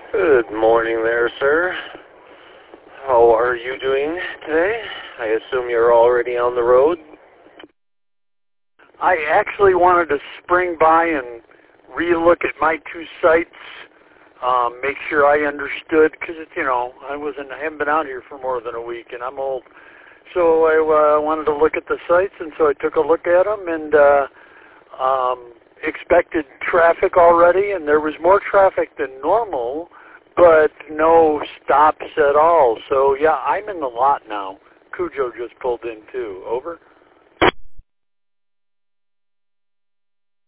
Good morning there, sir. How are you doing today? I assume you're already on the road? I actually wanted to spring by and re-look at my two sites, make sure I understood, because I haven't been out here for more than a week, and I'm old. So I wanted to look at the sites, and so I took a look at them, and expected traffic already, and there was more traffic than normal, but no stops at all. So yeah, I'm in the lot now. Cujo just pulled in too. Over.